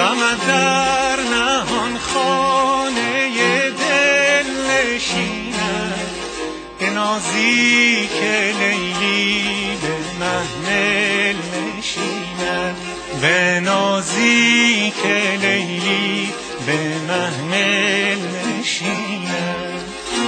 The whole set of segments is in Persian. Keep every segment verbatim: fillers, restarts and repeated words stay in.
غم در نهان خانه دل نشیند، به نازی که لیلی به محمل نشیند، به نازی که لیلی به محمل نشیند.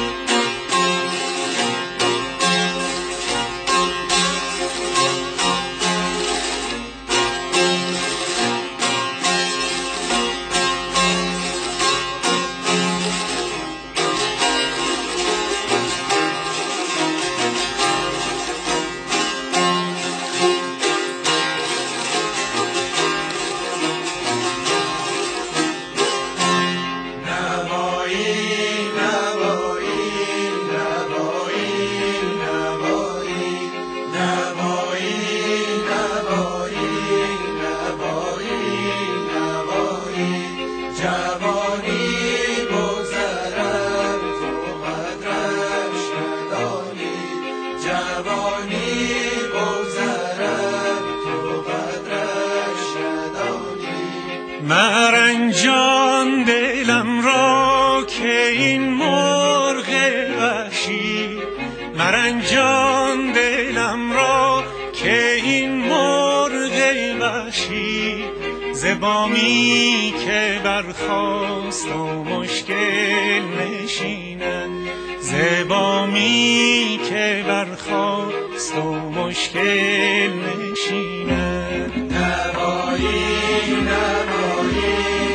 مرنجان دلم را که این مرغ وحشی، مرنجان دلم را که این مرغ وحشی، ز بامی که برخاست و مشکل نشیند، ز بامی که برخاست و مشکل نشیند. نوایی نوایی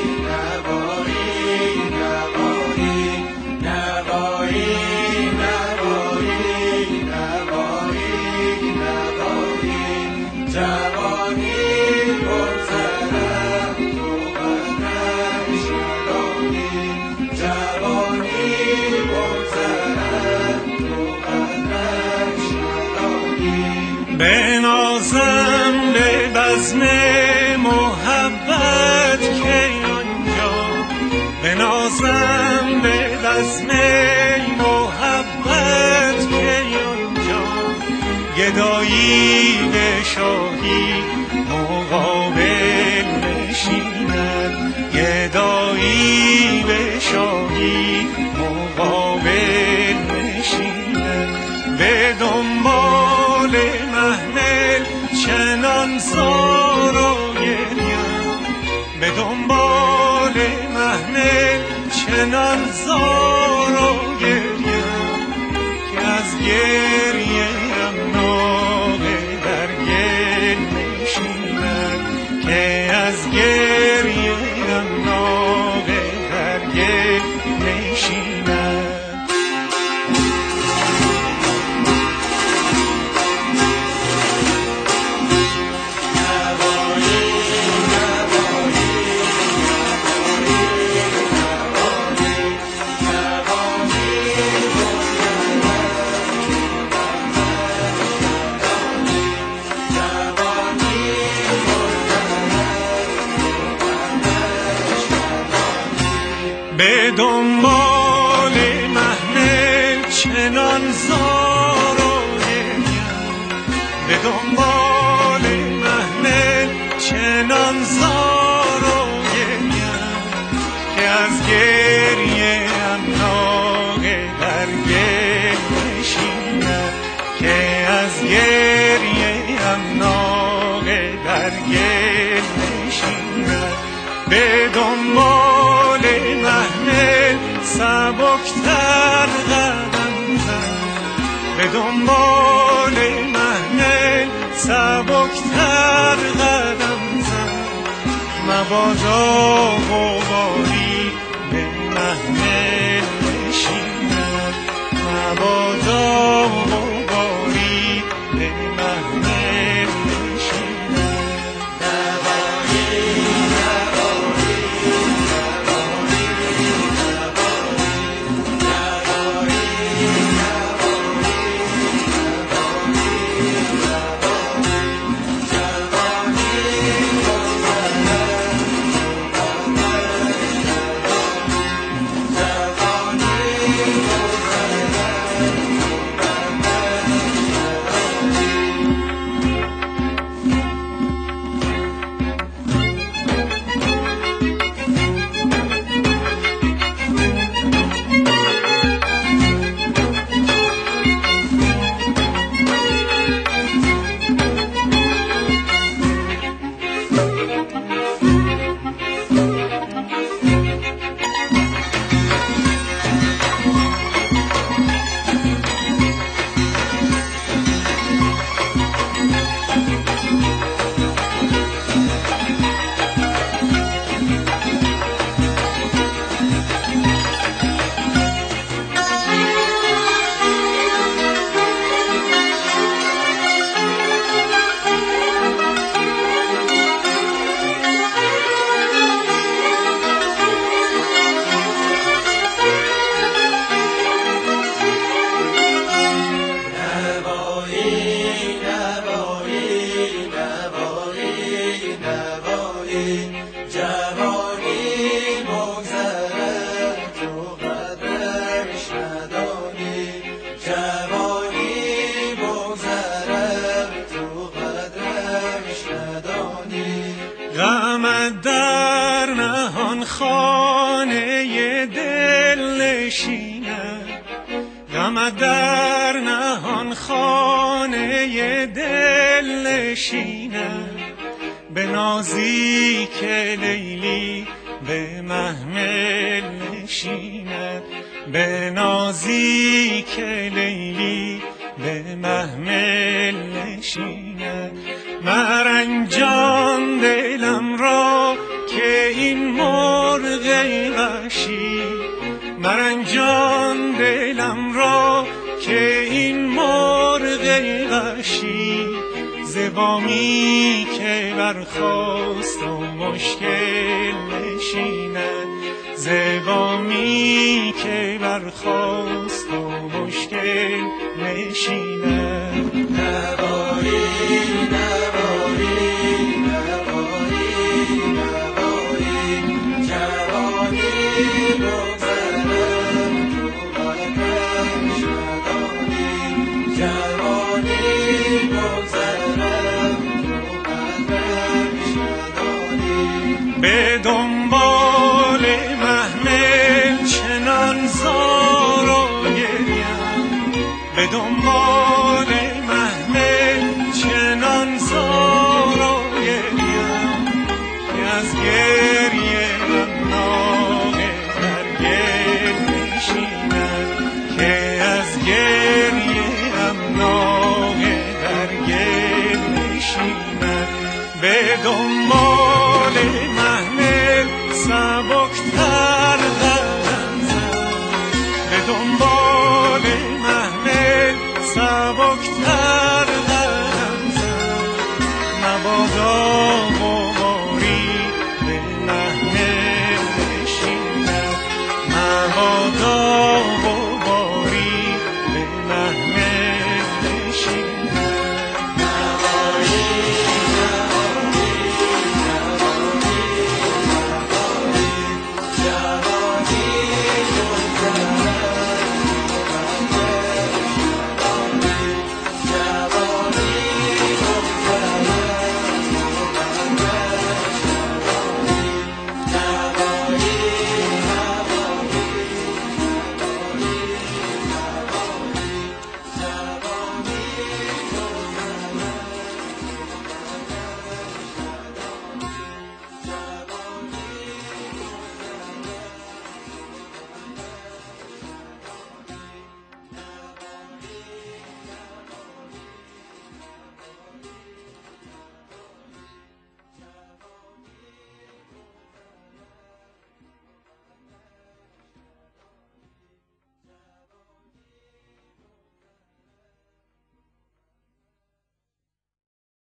بنازم به بزم محبت که آنجا، بنازم به بزم محبت که آنجا، گدایی به شاهی مقابل نشیند، گدایی به شاهی مقابل نشیند. به دنبال محمل چنان زار و گریم، به دنبال محمل چنان زار و گریم، که از گریه ام ناقه در گل نشیند، که از گریه ام ناقه در گل نشیند. به دنبال محمل چنان زار و گریم، به دنبال محمل چنان زار و گریم، که از گریه ام ناقه در گل نشیند، که از گریه ام ناقه در گل نشیند. به دنبال محمل سبکتر قدم زن، به دنبال محمل سبکتر قدم زن، مبادا غباری به محمل نشیند، مبادا غباری به محمل نشیند. خانه دل نشیند، غمت در نهان خانه دل نشیند. به نازی که لیلی به محمل نشیند، به نازی که لیلی به محمل نشیند. مرنجان دلم را که این مرغ وحشی، مرنجان دلم را که این مرغ وحشی، زبامی که برخاست و مشکل نشیند، زبامی که برخاست و مشکل نشیند. نواری نواری نواری نواری جوانی بگذرم تو قلبم شدانی، جوانی بگذرم تو قلبم شدانی. به دنبال محمل چنان زار و گریم، به دنبال